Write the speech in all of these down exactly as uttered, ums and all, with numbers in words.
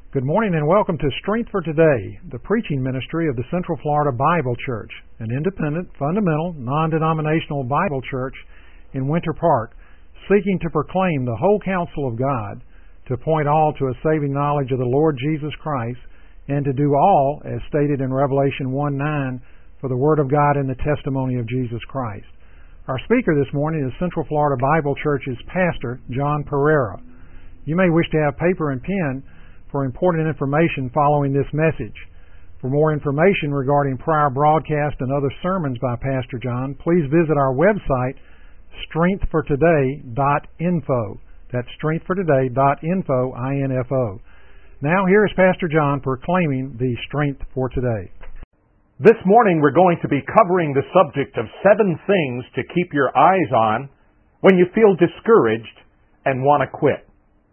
Good morning and welcome to Strength for Today, the preaching ministry of the Central Florida Bible Church, an independent, fundamental, non-denominational Bible church in Winter Park, seeking to proclaim the whole counsel of God, to point all to a saving knowledge of the Lord Jesus Christ, and to do all, as stated in Revelation one nine, for the Word of God and the testimony of Jesus Christ. Our speaker this morning is Central Florida Bible Church's pastor, John Pereira. You may wish to have paper and pen for important information following this message. For more information regarding prior broadcasts and other sermons by Pastor John, please visit our website, strength for today dot info. That's strength for today dot info, I N F O. Now here is Pastor John proclaiming the Strength for Today. This morning we're going to be covering the subject of seven things to keep your eyes on when you feel discouraged and want to quit.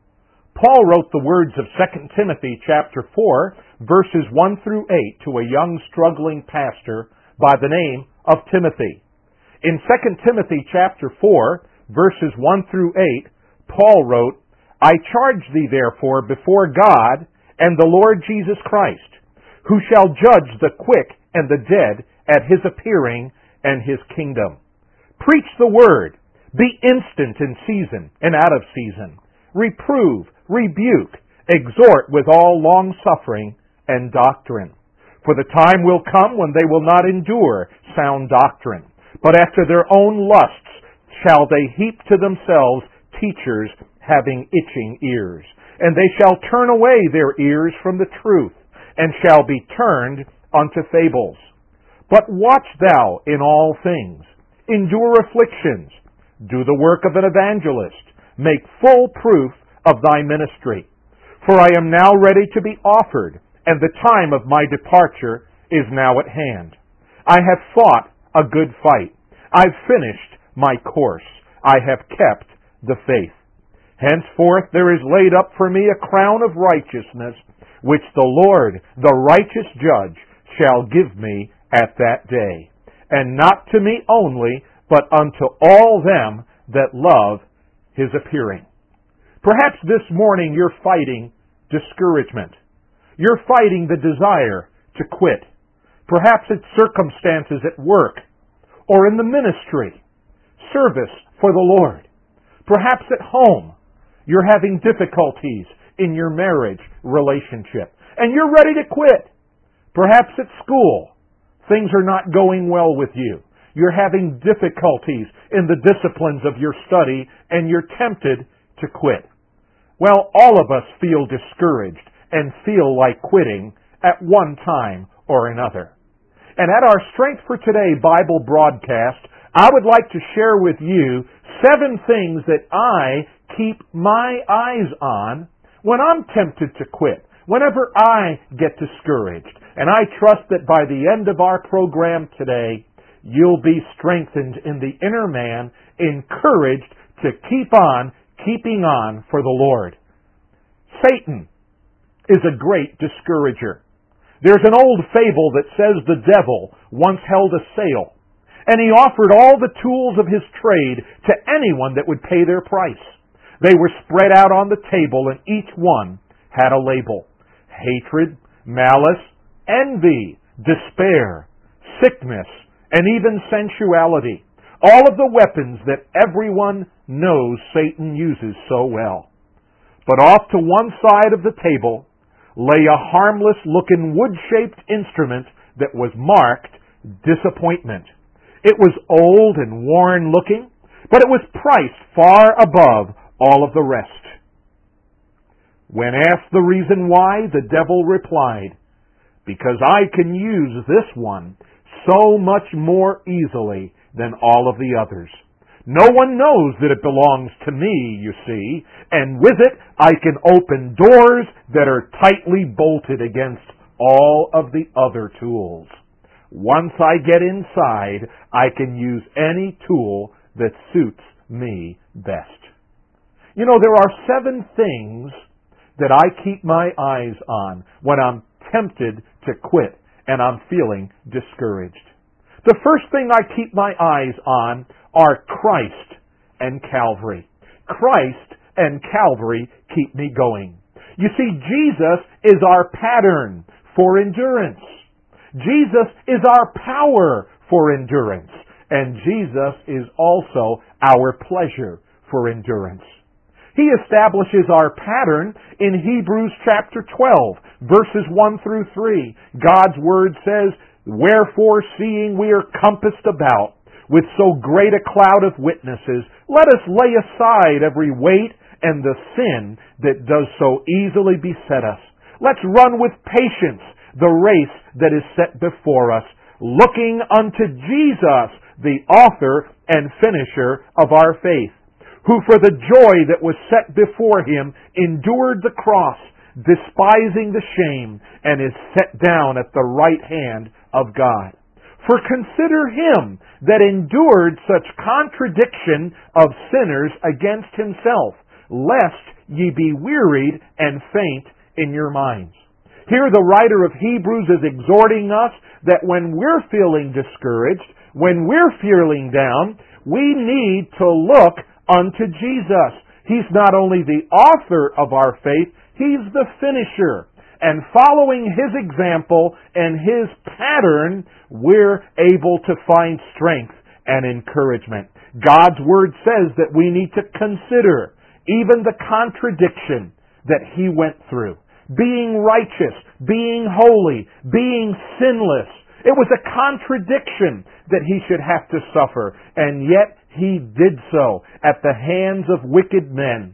Paul wrote the words of Second Timothy chapter four, verses one through eight to a young struggling pastor by the name of Timothy. In Second Timothy chapter four, verses one through eight, Paul wrote, I charge thee therefore before God and the Lord Jesus Christ, who shall judge the quick and the dead at his appearing and his kingdom. Preach the word, be instant in season and out of season. Reprove, rebuke, exhort with all long-suffering and doctrine. For the time will come when they will not endure sound doctrine, but after their own lusts shall they heap to themselves teachers having itching ears. And they shall turn away their ears from the truth, and shall be turned unto fables. But watch thou in all things, endure afflictions, do the work of an evangelist, make full proof of thy ministry. For I am now ready to be offered, and the time of my departure is now at hand. I have fought a good fight. I've finished my course. I have kept the faith. Henceforth there is laid up for me a crown of righteousness, which the Lord, the righteous judge, shall give me at that day. And not to me only, but unto all them that love his appearing. Perhaps this morning you're fighting discouragement. You're fighting the desire to quit. Perhaps it's circumstances at work or in the ministry, service for the Lord. Perhaps at home you're having difficulties in your marriage relationship and you're ready to quit. Perhaps at school things are not going well with you. You're having difficulties in the disciplines of your study and you're tempted to quit. Well, all of us feel discouraged and feel like quitting at one time or another. And at our Strength for Today Bible broadcast, I would like to share with you seven things that I keep my eyes on when I'm tempted to quit, whenever I get discouraged. And I trust that by the end of our program today, you'll be strengthened in the inner man, encouraged to keep on keeping on for the Lord. Satan is a great discourager. There's an old fable that says the devil once held a sale, and he offered all the tools of his trade to anyone that would pay their price. They were spread out on the table, and each one had a label: hatred, malice, envy, despair, sickness, and even sensuality. All of the weapons that everyone knows Satan uses so well. But off to one side of the table lay a harmless-looking wood-shaped instrument that was marked disappointment. It was old and worn-looking, but it was priced far above all of the rest. When asked the reason why, the devil replied, because I can use this one so much more easily than all of the others. No one knows that it belongs to me, you see, and with it I can open doors that are tightly bolted against all of the other tools. Once I get inside, I can use any tool that suits me best. You know, there are seven things that I keep my eyes on when I'm tempted to quit and I'm feeling discouraged. The first thing I keep my eyes on are Christ and Calvary. Christ and Calvary keep me going. You see, Jesus is our pattern for endurance. Jesus is our power for endurance. And Jesus is also our pleasure for endurance. He establishes our pattern in Hebrews chapter twelve, verses one through three. God's Word says, "Wherefore, seeing we are compassed about with so great a cloud of witnesses, let us lay aside every weight and the sin that does so easily beset us. Let's run with patience the race that is set before us, looking unto Jesus, the author and finisher of our faith, who for the joy that was set before him endured the cross, despising the shame, and is set down at the right hand of God. For consider him that endured such contradiction of sinners against himself, lest ye be wearied and faint in your minds." Here the writer of Hebrews is exhorting us that when we're feeling discouraged, when we're feeling down, we need to look unto Jesus. He's not only the author of our faith, He's the finisher. And following His example and His pattern, we're able to find strength and encouragement. God's Word says that we need to consider even the contradiction that He went through. Being righteous, being holy, being sinless. It was a contradiction that He should have to suffer, and yet He did so at the hands of wicked men.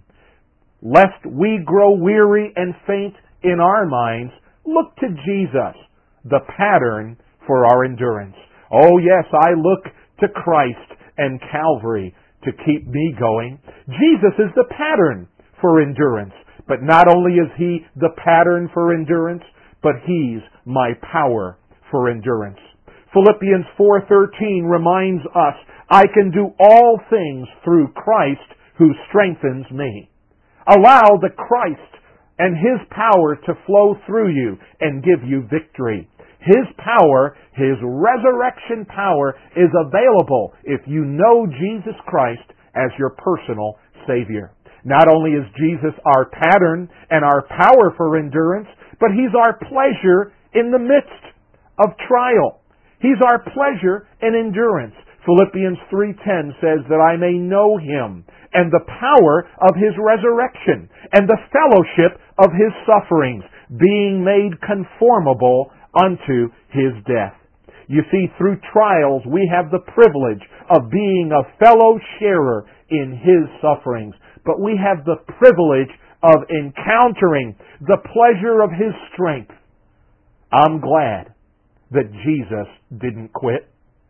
Lest we grow weary and faint in our minds, look to Jesus, the pattern for our endurance. Oh yes, I look to Christ and Calvary to keep me going. Jesus is the pattern for endurance. But not only is He the pattern for endurance, but He's my power for endurance. Philippians four thirteen reminds us, "I can do all things through Christ who strengthens me." Allow the Christ and His power to flow through you and give you victory. His power, His resurrection power, is available if you know Jesus Christ as your personal Savior. Not only is Jesus our pattern and our power for endurance, but He's our pleasure in the midst of trial. He's our pleasure in endurance. Philippians three ten says that I may know Him and the power of His resurrection and the fellowship of His sufferings, being made conformable unto His death. You see, through trials we have the privilege of being a fellow sharer in His sufferings. But we have the privilege of encountering the pleasure of His strength. I'm glad that Jesus didn't quit.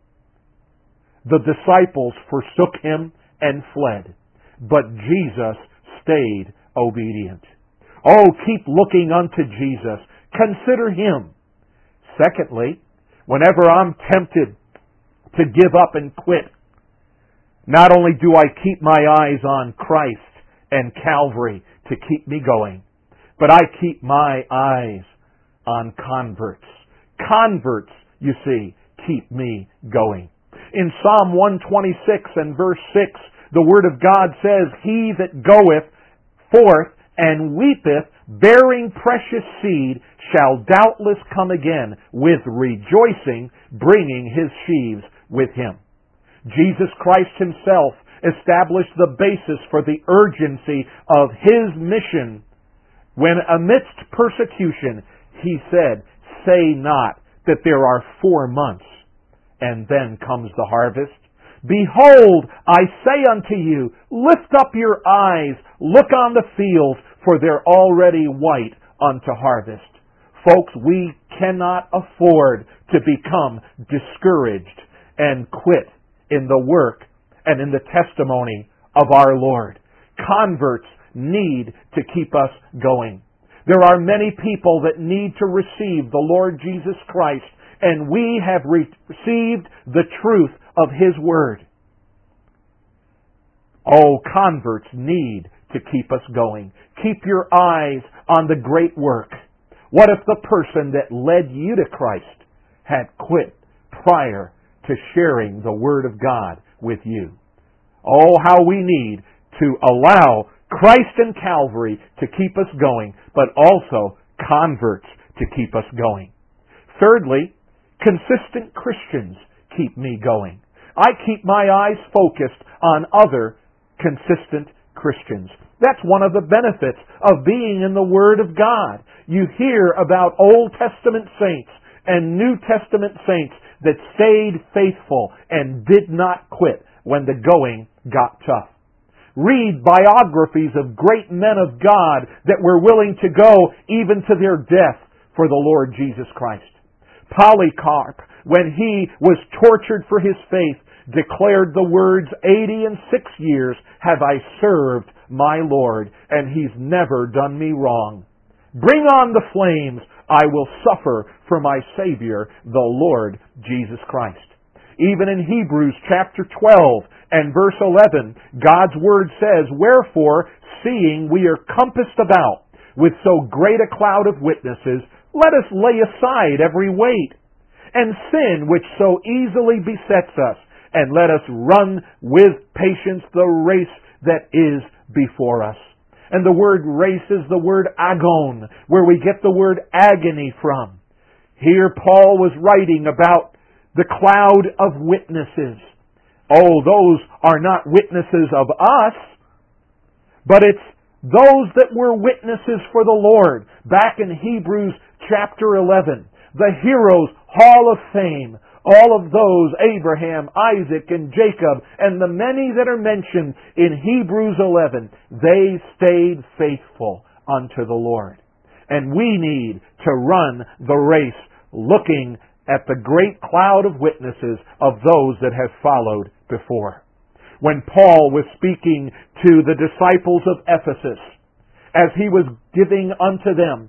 The disciples forsook Him and fled, but Jesus stayed obedient. Oh, keep looking unto Jesus. Consider Him. Secondly, whenever I'm tempted to give up and quit, not only do I keep my eyes on Christ and Calvary to keep me going, but I keep my eyes on converts. Converts, you see, keep me going. In Psalm one twenty-six and verse six, the Word of God says, "He that goeth forth and weepeth, bearing precious seed, shall doubtless come again with rejoicing, bringing his sheaves with him." Jesus Christ Himself established the basis for the urgency of His mission when amidst persecution He said, "Say not that there are four months, and then comes the harvest. Behold, I say unto you, lift up your eyes, look on the fields, for they're already white unto harvest." Folks, we cannot afford to become discouraged and quit in the work and in the testimony of our Lord. Converts need to keep us going. There are many people that need to receive the Lord Jesus Christ, and we have received the truth of His Word. Oh, converts need to keep us going. Keep your eyes on the great work. What if the person that led you to Christ had quit prior to sharing the Word of God with you? Oh, how we need to allow Christ and Calvary to keep us going, but also converts to keep us going. Thirdly, consistent Christians keep me going. I keep my eyes focused on other consistent Christians. That's one of the benefits of being in the Word of God. You hear about Old Testament saints and New Testament saints that stayed faithful and did not quit when the going got tough. Read biographies of great men of God that were willing to go even to their death for the Lord Jesus Christ. Polycarp, when he was tortured for his faith, declared the words, eighty and six years have I served my Lord, and He's never done me wrong. Bring on the flames, I will suffer for my Savior, the Lord Jesus Christ. Even in Hebrews chapter twelve and verse eleven, God's Word says, Wherefore, seeing we are compassed about with so great a cloud of witnesses, let us lay aside every weight and sin which so easily besets us, and let us run with patience the race that is before us. And the word race is the word agon, where we get the word agony from. Here Paul was writing about the cloud of witnesses. Oh, those are not witnesses of us, but it's those that were witnesses for the Lord. Back in Hebrews chapter eleven, the heroes' hall of fame, all of those, Abraham, Isaac, and Jacob, and the many that are mentioned in Hebrews eleven, they stayed faithful unto the Lord. And we need to run the race looking at the great cloud of witnesses of those that have followed before. When Paul was speaking to the disciples of Ephesus, as he was giving unto them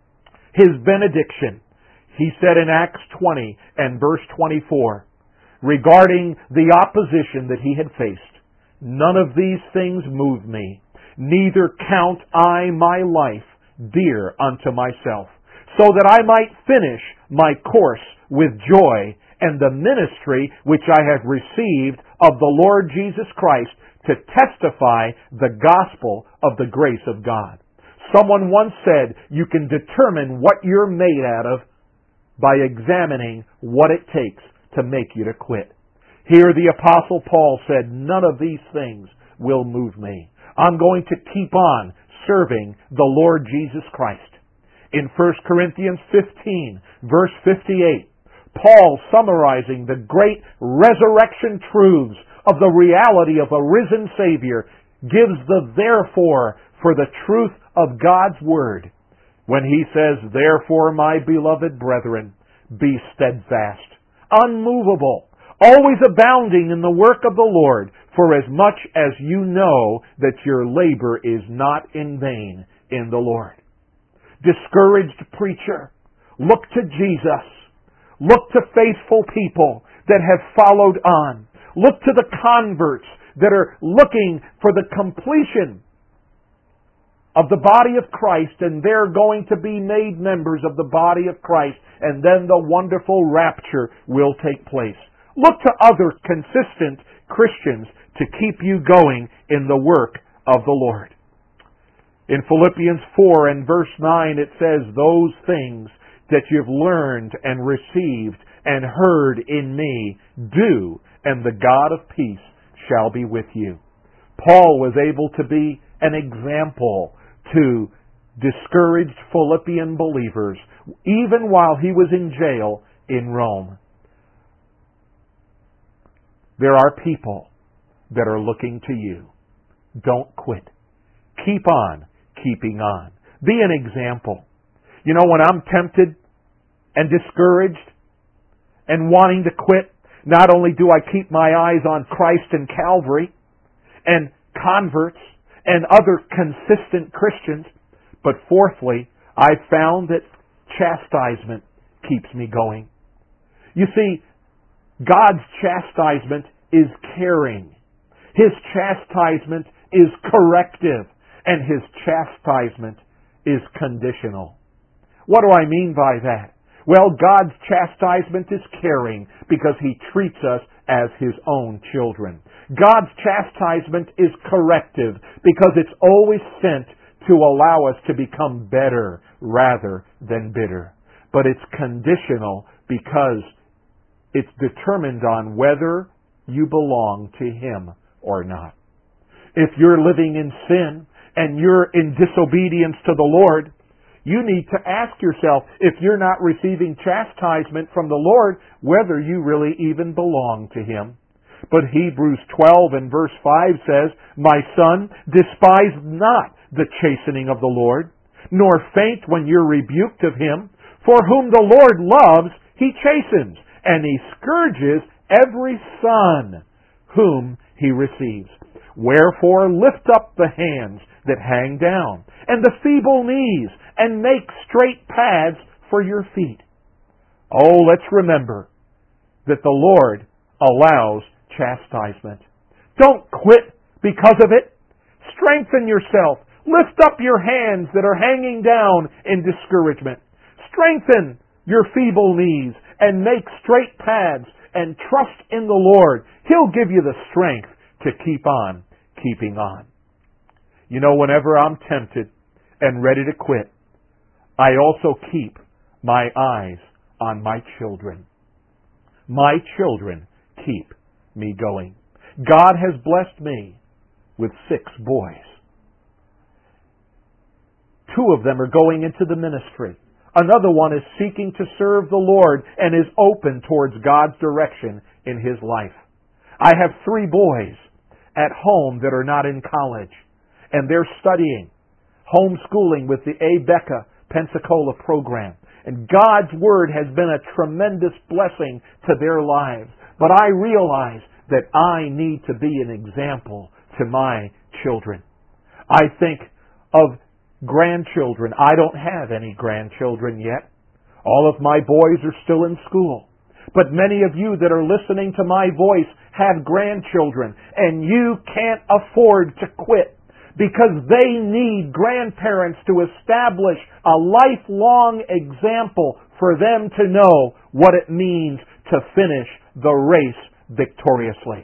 his benediction, he said in Acts twenty and verse twenty-four, regarding the opposition that he had faced, none of these things move me, neither count I my life dear unto myself, so that I might finish my course with joy and the ministry which I have received of the Lord Jesus Christ to testify the gospel of the grace of God. Someone once said, you can determine what you're made out of by examining what it takes to make you to quit. Here the Apostle Paul said, none of these things will move me. I'm going to keep on serving the Lord Jesus Christ. In First Corinthians fifteen, verse fifty-eight, Paul, summarizing the great resurrection truths of the reality of a risen Savior, gives the therefore for the truth of God's Word, when he says, Therefore, my beloved brethren, be steadfast, unmovable, always abounding in the work of the Lord, for as much as you know that your labor is not in vain in the Lord. Discouraged preacher, look to Jesus. Look to faithful people that have followed on. Look to the converts that are looking for the completion of the body of Christ, and they're going to be made members of the body of Christ, and then the wonderful rapture will take place. Look to other consistent Christians to keep you going in the work of the Lord. In Philippians four and verse nine it says, Those things that you've learned and received and heard in me, do, and the God of peace shall be with you. Paul was able to be an example to discouraged Philippian believers, even while he was in jail in Rome. There are people that are looking to you. Don't quit. Keep on keeping on. Be an example. You know, when I'm tempted and discouraged and wanting to quit, not only do I keep my eyes on Christ and Calvary and converts and other consistent Christians, but fourthly, I've found that chastisement keeps me going. You see, God's chastisement is caring. His chastisement is corrective. And His chastisement is conditional. What do I mean by that? Well, God's chastisement is caring because He treats us as His own children. God's chastisement is corrective because it's always sent to allow us to become better rather than bitter. But it's conditional because it's determined on whether you belong to Him or not. If you're living in sin and you're in disobedience to the Lord, you need to ask yourself, if you're not receiving chastisement from the Lord, whether you really even belong to Him. But Hebrews twelve and verse five says, "My son, despise not the chastening of the Lord, nor faint when you're rebuked of Him. For whom the Lord loves, He chastens, and He scourges every son whom He receives. Wherefore lift up the hands that hang down, and the feeble knees, and make straight paths for your feet." Oh, let's remember that the Lord allows chastisement. Don't quit because of it. Strengthen yourself. Lift up your hands that are hanging down in discouragement. Strengthen your feeble knees and make straight paths and trust in the Lord. He'll give you the strength to keep on keeping on. You know, whenever I'm tempted and ready to quit, I also keep my eyes on my children. My children keep me going. God has blessed me with six boys. Two of them are going into the ministry. Another one is seeking to serve the Lord and is open towards God's direction in his life. I have three boys at home that are not in college, and they're studying homeschooling with the ABECA Pensacola program. And God's Word has been a tremendous blessing to their lives. But I realize that I need to be an example to my children. I think of grandchildren. I don't have any grandchildren yet. All of my boys are still in school. But many of you that are listening to my voice have grandchildren, and you can't afford to quit because they need grandparents to establish a lifelong example for them to know what it means to finish the race victoriously.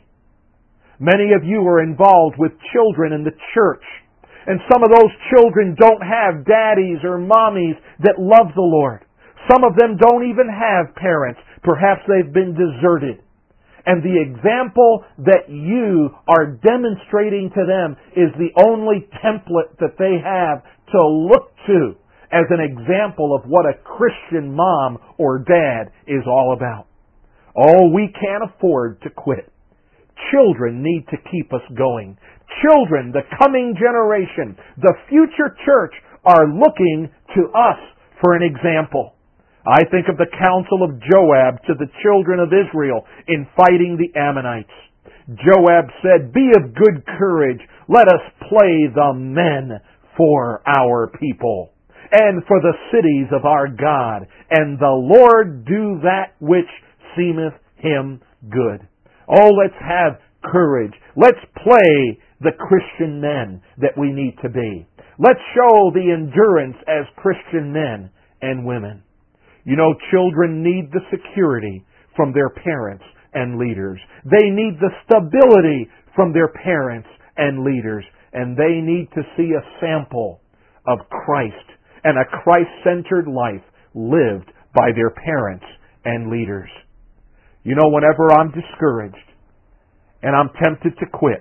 Many of you are involved with children in the church, and some of those children don't have daddies or mommies that love the Lord. Some of them don't even have parents. Perhaps they've been deserted. And the example that you are demonstrating to them is the only template that they have to look to as an example of what a Christian mom or dad is all about. Oh, we can't afford to quit. Children need to keep us going. Children, the coming generation, the future church, are looking to us for an example. I think of the counsel of Joab to the children of Israel in fighting the Ammonites. Joab said, "Be of good courage. Let us play the men for our people and for the cities of our God, and the Lord do that which seemeth him good." Oh, let's have courage. Let's play the Christian men that we need to be. Let's show the endurance as Christian men and women. You know, children need the security from their parents and leaders. They need the stability from their parents and leaders. And they need to see a sample of Christ and a Christ-centered life lived by their parents and leaders. You know, whenever I'm discouraged and I'm tempted to quit,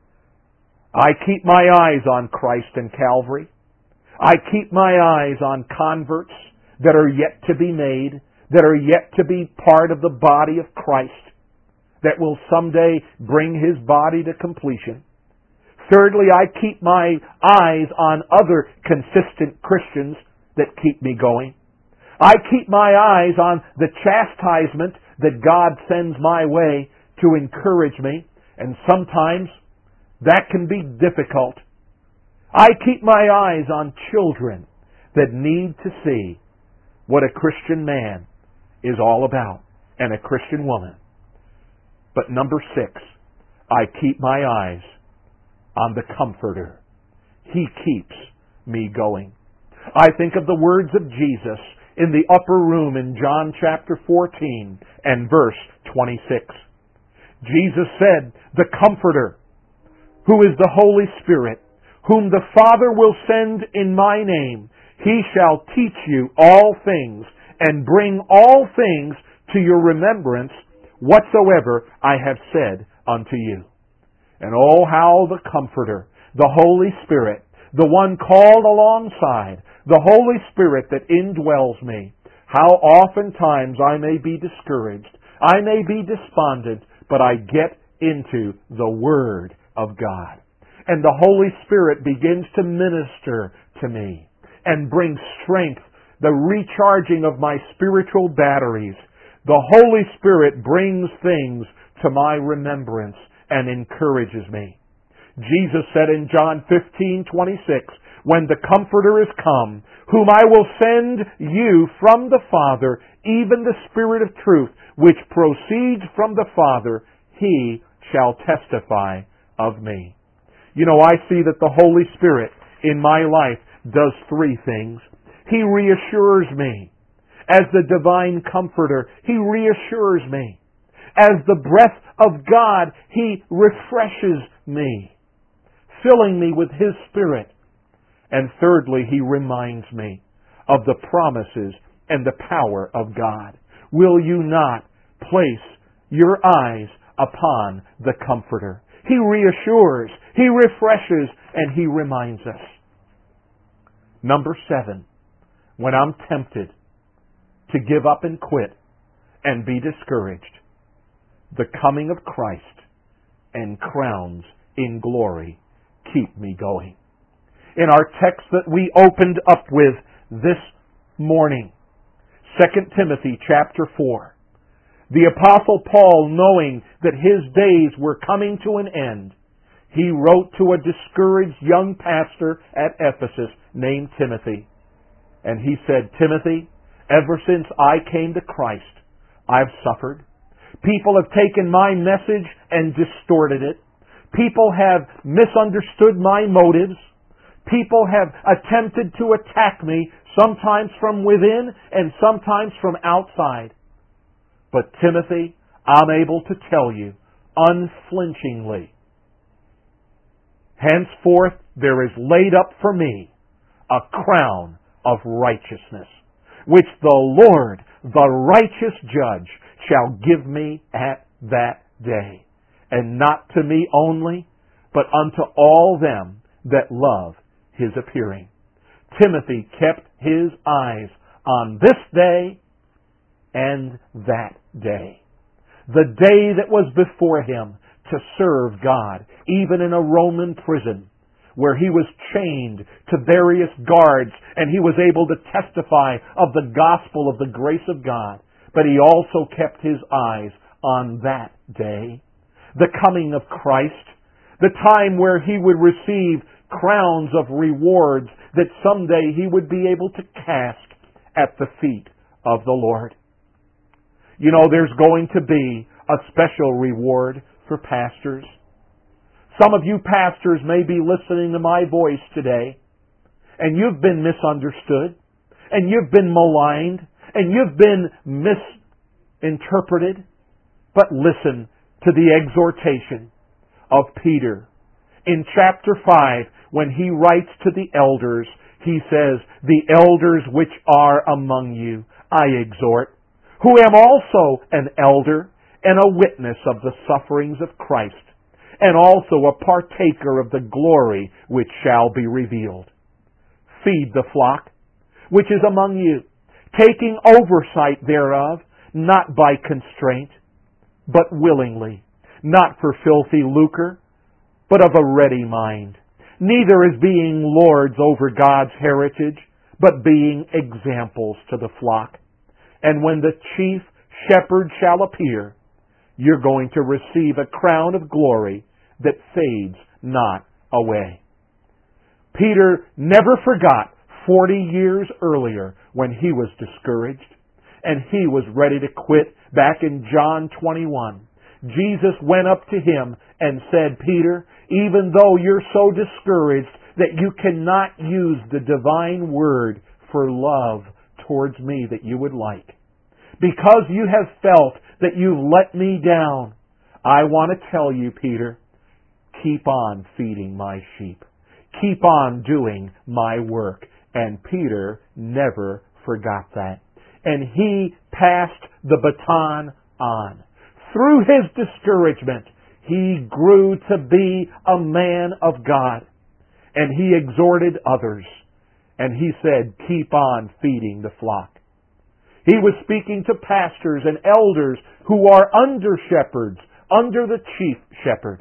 I keep my eyes on Christ and Calvary. I keep my eyes on converts that are yet to be made, that are yet to be part of the body of Christ, that will someday bring His body to completion. Thirdly, I keep my eyes on other consistent Christians that keep me going. I keep my eyes on the chastisement that God sends my way to encourage me, and sometimes that can be difficult. I keep my eyes on children that need to see what a Christian man is all about, and a Christian woman. But number six, I keep my eyes on the Comforter. He keeps me going. I think of the words of Jesus in the upper room in John chapter fourteen and verse twenty-six. Jesus said, the Comforter, who is the Holy Spirit, whom the Father will send in my name, He shall teach you all things and bring all things to your remembrance whatsoever I have said unto you. And oh, how the Comforter, the Holy Spirit, the one called alongside, the Holy Spirit that indwells me, how oftentimes I may be discouraged, I may be despondent, but I get into the Word of God. And the Holy Spirit begins to minister to me and bring strength, the recharging of my spiritual batteries. The Holy Spirit brings things to my remembrance and encourages me. Jesus said in John fifteen twenty-six, when the Comforter is come, whom I will send you from the Father, even the Spirit of truth, which proceeds from the Father, He shall testify of me. You know, I see that the Holy Spirit in my life does three things. He reassures me. As the divine Comforter, He reassures me. As the breath of God, He refreshes me, filling me with His Spirit. And thirdly, He reminds me of the promises and the power of God. Will you not place your eyes upon the Comforter? He reassures, He refreshes, and He reminds us. Number seven, when I'm tempted to give up and quit and be discouraged, the coming of Christ and crowns in glory keep me going. In our text that we opened up with this morning, Second Timothy chapter four, the Apostle Paul, knowing that his days were coming to an end, he wrote to a discouraged young pastor at Ephesus named Timothy. And he said, Timothy, ever since I came to Christ, I've suffered. People have taken my message and distorted it. People have misunderstood my motives. People have attempted to attack me, sometimes from within and sometimes from outside. But Timothy, I'm able to tell you unflinchingly, henceforth there is laid up for me a crown of righteousness, which the Lord, the righteous judge, shall give me at that day, and not to me only, but unto all them that love His appearing. Timothy kept his eyes on this day and that day, the day that was before him to serve God, even in a Roman prison, where he was chained to various guards and he was able to testify of the gospel of the grace of God. But he also kept his eyes on that day, the coming of Christ, the time where he would receive crowns of rewards that someday he would be able to cast at the feet of the Lord. You know, there's going to be a special reward for pastors. Some of you pastors may be listening to my voice today, and you've been misunderstood, and you've been maligned, and you've been misinterpreted. But listen to the exhortation of Peter. In chapter five, when he writes to the elders, he says, the elders which are among you, I exhort, who am also an elder and a witness of the sufferings of Christ, and also a partaker of the glory which shall be revealed. Feed the flock which is among you, taking oversight thereof, not by constraint, but willingly, not for filthy lucre, but of a ready mind, neither as being lords over God's heritage, but being examples to the flock. And when the chief shepherd shall appear, you're going to receive a crown of glory that fades not away. Peter never forgot forty years earlier when he was discouraged and he was ready to quit. Back in John twenty-one, Jesus went up to him and said, Peter, even though you're so discouraged that you cannot use the divine word for love towards me that you would like, because you have felt that you've let me down, I want to tell you, Peter, keep on feeding my sheep. Keep on doing my work. And Peter never forgot that. And he passed the baton on. Through his discouragement, he grew to be a man of God. And he exhorted others. And he said, keep on feeding the flock. He was speaking to pastors and elders who are under shepherds, under the chief shepherd.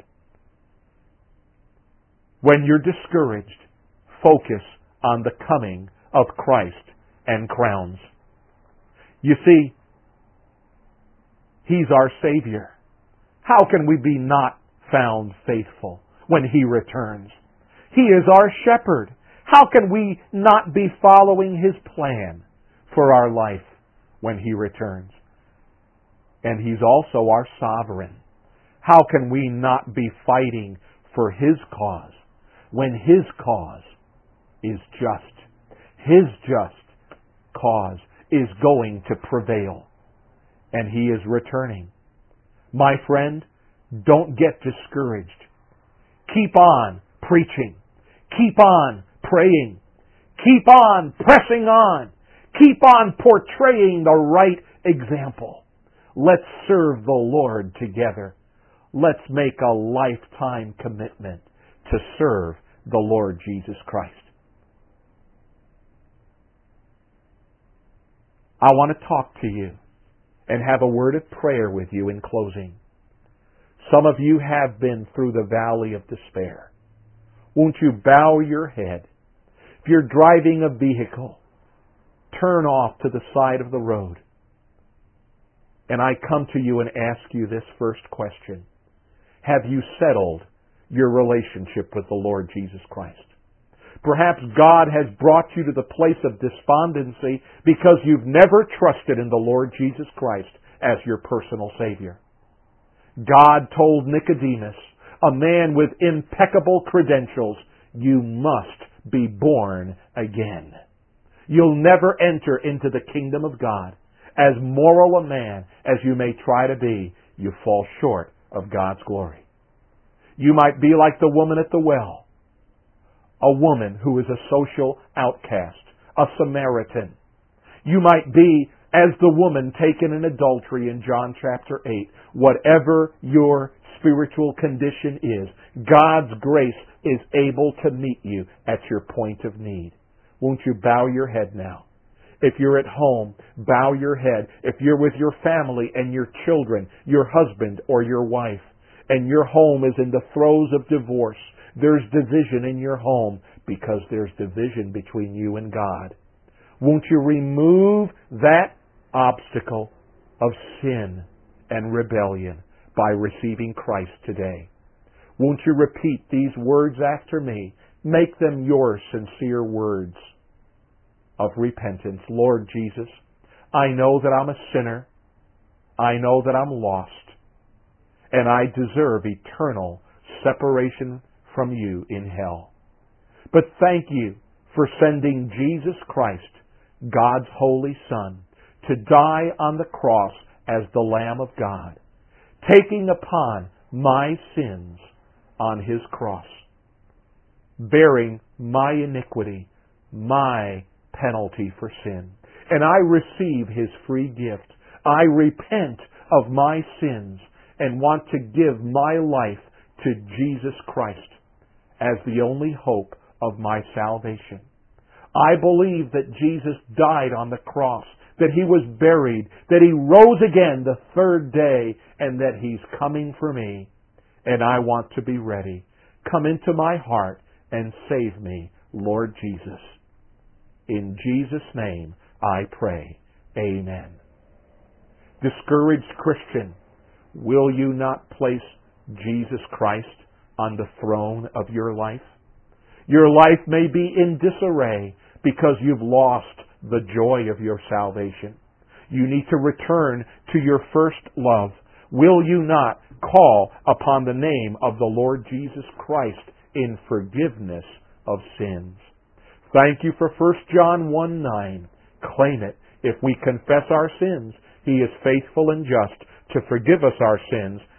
When you're discouraged, focus on the coming of Christ and crowns. You see, He's our Savior. How can we be not found faithful when He returns? He is our shepherd. How can we not be following His plan for our life when He returns? And He's also our sovereign. How can we not be fighting for His cause when His cause is just? His just cause is going to prevail. And He is returning. My friend, don't get discouraged. Keep on preaching. Keep on praying. Keep on pressing on. Keep on portraying the right example. Let's serve the Lord together. Let's make a lifetime commitment to serve the Lord Jesus Christ. I want to talk to you and have a word of prayer with you in closing. Some of you have been through the valley of despair. Won't you bow your head? If you're driving a vehicle, turn off to the side of the road. And I come to you and ask you this first question. Have you settled your relationship with the Lord Jesus Christ? Perhaps God has brought you to the place of despondency because you've never trusted in the Lord Jesus Christ as your personal Savior. God told Nicodemus, a man with impeccable credentials, you must be born again. You'll never enter into the kingdom of God. As moral a man as you may try to be, you fall short of God's glory. You might be like the woman at the well, a woman who is a social outcast, a Samaritan. You might be as the woman taken in adultery in John chapter eight. Whatever your spiritual condition is, God's grace is able to meet you at your point of need. Won't you bow your head now? If you're at home, bow your head. If you're with your family and your children, your husband or your wife, and your home is in the throes of divorce, there's division in your home because there's division between you and God. Won't you remove that obstacle of sin and rebellion by receiving Christ today? Won't you repeat these words after me? Make them your sincere words of repentance. Lord Jesus, I know that I'm a sinner. I know that I'm lost. And I deserve eternal separation from you in hell. But thank you for sending Jesus Christ, God's holy Son, to die on the cross as the Lamb of God, taking upon my sins on His cross, bearing my iniquity, my penalty for sin. And I receive His free gift. I repent of my sins and want to give my life to Jesus Christ as the only hope of my salvation. I believe that Jesus died on the cross, that He was buried, that He rose again the third day, and that He's coming for me. And I want to be ready. Come into my heart and save me, Lord Jesus. In Jesus' name I pray. Amen. Discouraged Christian, will you not place Jesus Christ on the throne of your life? Your life may be in disarray because you've lost the joy of your salvation. You need to return to your first love. Will you not call upon the name of the Lord Jesus Christ in forgiveness of sins? Thank you for First John one nine. Claim it. If we confess our sins, He is faithful and just to forgive us our sins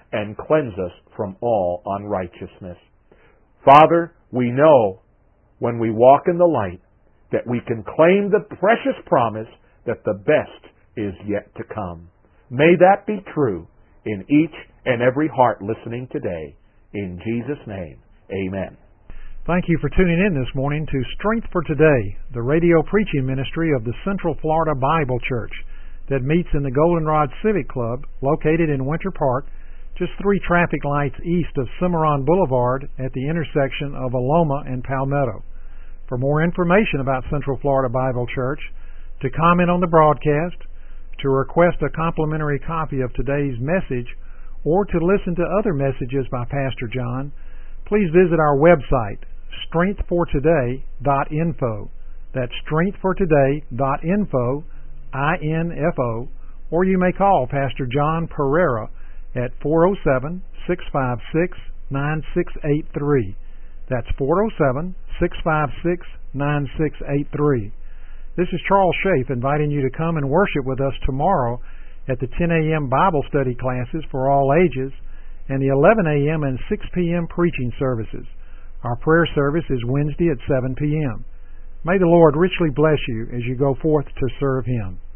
and cleanse us from all unrighteousness. Father, we know when we walk in the light that we can claim the precious promise that the best is yet to come. May that be true in each and every heart listening today. In Jesus' name, amen. Thank you for tuning in this morning to Strength for Today, the radio preaching ministry of the Central Florida Bible Church that meets in the Goldenrod Civic Club located in Winter Park, just three traffic lights east of Cimarron Boulevard at the intersection of Aloma and Palmetto. For more information about Central Florida Bible Church, to comment on the broadcast, to request a complimentary copy of today's message, or to listen to other messages by Pastor John, please visit our website, strength for today dot info. That's strength for today dot info, I N F O, or you may call Pastor John Pereira at four oh seven, six five six, nine six eight three. That's four oh seven, six five six, nine six eight three. This is Charles Schaaf inviting you to come and worship with us tomorrow at the ten a.m. Bible study classes for all ages and the eleven a.m. and six p.m. preaching services. Our prayer service is Wednesday at seven p.m. May the Lord richly bless you as you go forth to serve Him.